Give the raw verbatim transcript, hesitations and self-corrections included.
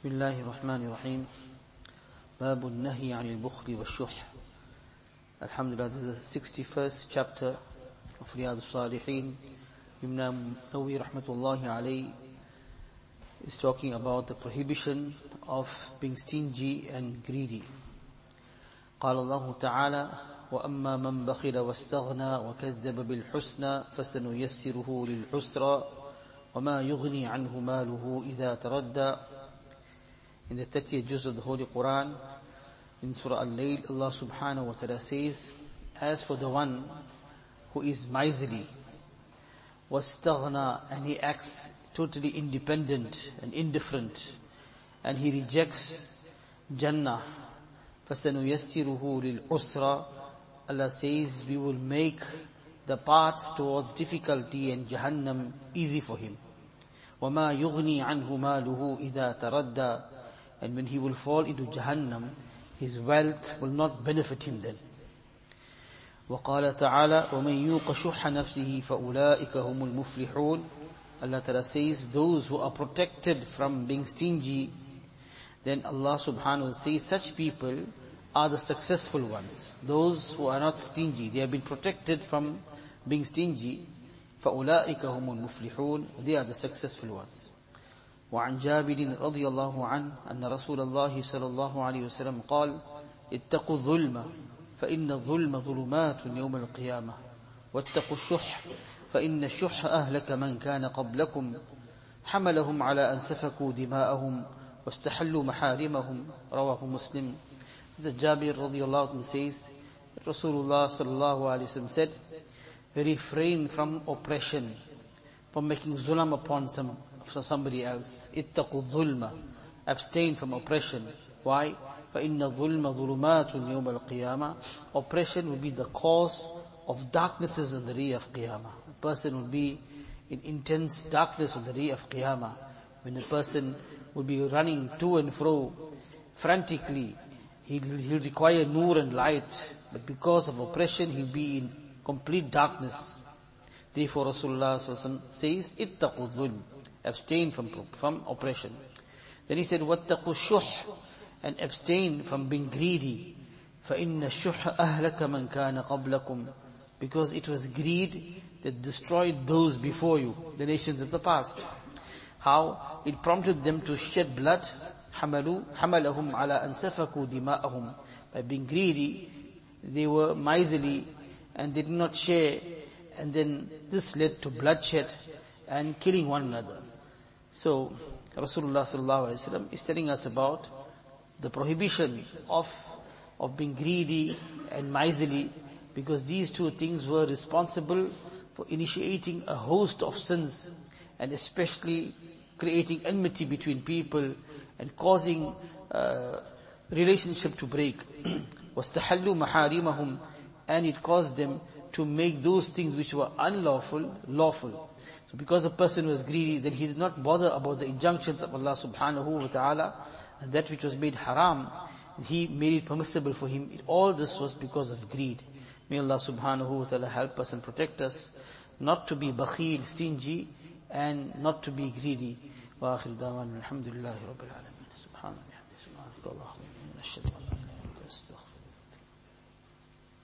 بسم الله الرحمن الرحيم باب النهي عن البخل والشح. Alhamdulillah, this is the sixty-first chapter of Riyadh al-Salihin. Imam Nawawi rahmatullahi alayhi is talking about the prohibition of being stingy and greedy. قال الله تعالى وأما من بخل واستغنى وكذب بالحسنى فسنيسره للعسرى وما يغني عنه ماله إذا تردى. In the thirtieth juz of the Holy Quran, in Surah Al-Layl, Allah subhanahu wa ta'ala says, as for the one who is miserly, wastaghna, and he acts totally independent and indifferent, and he rejects Jannah, فَسَنُيَسِّرُهُ لِلْعُسْرَى, Allah says, we will make the path towards difficulty and Jahannam easy for him. وَمَا يُغْنِي عَنْهُ مَالُهُ إِذَا تَرَدَّى, and when he will fall into Jahannam, his wealth will not benefit him then. وَقَالَ تَعَالَى وَمَنْ يُوقَ شُحَّ نَفْسِهِ فَأُولَٰئِكَ هُمُ الْمُفْلِحُونَ. Allah Ta'ala says, those who are protected from being stingy, then Allah subhanahu wa ta'ala says, such people are the successful ones. Those who are not stingy, they have been protected from being stingy. فَأُولَٰئِكَ هُمُ الْمُفْلِحُونَ, they are the successful ones. وعن جابر رضي الله عنه أن رسول الله صلى الله عليه وسلم قال اتقوا الظلم فإن الظلم ظلمات يوم القيامة واتقوا الشح فإن الشح أهلك من كان قبلكم حملهم على أن سفكوا دماءهم واستحلوا محارمهم. رواه مسلم. The Jabir رضي الله عنه says that Rasulullah صلى الله عليه وسلم said, refrain from oppression, from making zulm upon some for somebody else. Ittaqu dhulma, abstain from oppression. Why? فَإِنَّ الظُّلْمَ ظُلُمَاتٌ يَوْمَ الْقِيَامَةِ. Oppression will be the cause of darknesses on the day of Qiyamah. A person will be in intense darkness on the day of Qiyamah. When a person will be running to and fro frantically, he'll, he'll require nur and light, but because of oppression, he'll be in complete darkness. Therefore, Rasulullah says, ittaqu dhulm, abstain from, from oppression. Then he said, وَاتَّقُوا الشُّحْ, and abstain from being greedy. فَإِنَّ الشُّحَّ أَهْلَكَ مَنْ كَانَ قَبْلَكُمْ, because it was greed that destroyed those before you, the nations of the past. How? It prompted them to shed blood. حَمَلُوا حَمَلَهُمْ عَلَىٰ أَنْ سَفَكُوا دِمَاءَهُمْ. By being greedy, they were miserly and they did not share, and then this led to bloodshed and killing one another. So, Rasulullah sallallahu alaihi wasallam is telling us about the prohibition of, of being greedy and miserly, because these two things were responsible for initiating a host of sins, and especially creating enmity between people and causing uh, relationship to break. وَاسْتَحَلُّوا مَحَارِمَهُمْ, and it caused them to make those things which were unlawful, lawful. So because a person was greedy, then he did not bother about the injunctions of Allah subhanahu wa ta'ala, and that which was made haram, he made it permissible for him. All this was because of greed. May Allah subhanahu wa ta'ala help us and protect us, not to be bakhil, stingy, and not to be greedy. Wa akhir da'wan, alhamdulillahi rabbil alameen. Subhanallah, subhanallah,